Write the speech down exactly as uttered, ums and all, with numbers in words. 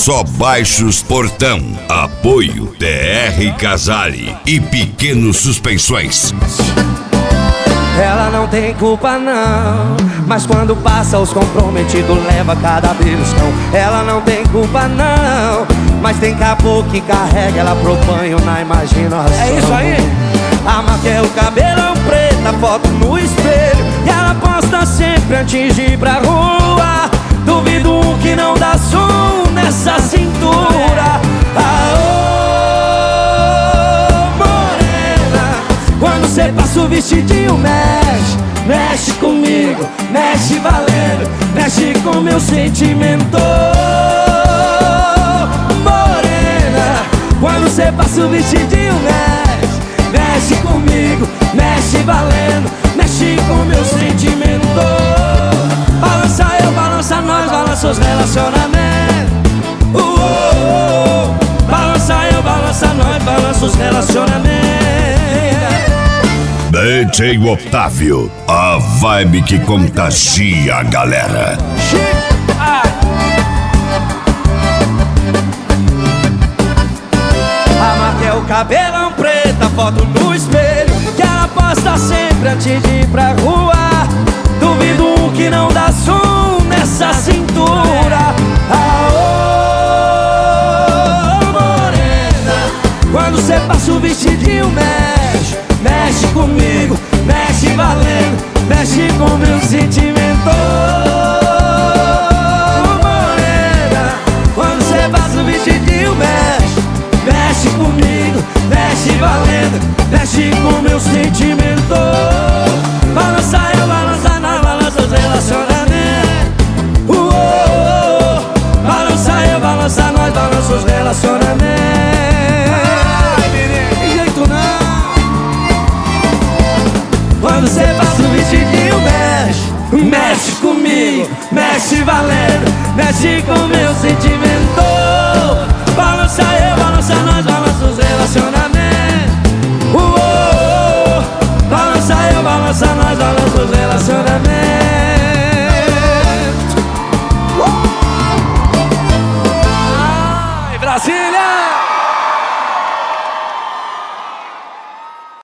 Só Baixos Portão. Apoio T R Casale e Pequeno Suspensões. Ela não tem culpa não, mas quando passa os comprometidos leva cada beliscão. Ela não tem culpa não, mas tem caboclo que carrega ela pro banho na imaginação. É isso aí. A marca é o cabelão preto, a foto no espelho, e ela posta sempre antes de ir pra rua. Duvido um que não dá som nessa cintura. Aô, morena, quando cê passa o vestidinho mexe, mexe comigo, mexe valendo, mexe com meu sentimento. Morena, quando cê passa o vestidinho mexe, mexe comigo, mexe valendo, mexe com meu sentimento. Balança eu, balança nós, balança os relacionamentos. uh, uh, uh. Balança eu, balança nós, balança os relacionamentos. D J Otávio, a vibe que contagia a galera. A marca é o cabelão preto, a foto no espelho, que ela posta sempre antes de ir pra rua. Duvido um que não dá som nessa cintura. Aô, morena, quando cê passa o vestidinho mexe, mexe comigo, mexe valendo, mexe com meu sentimento. Morena, quando cê passa o vestidinho mexe, mexe comigo, mexe valendo, mexe com meu sentimento. Balança eu, balança nós, balança os relacionamentos. uh, uh, uh. Balança eu, balança nós, balança os relacionamentos. Ai, menino, que jeito não. Quando cê passa o vestidinho mexe, mexe comigo, mexe valendo, mexe com meu sentimento.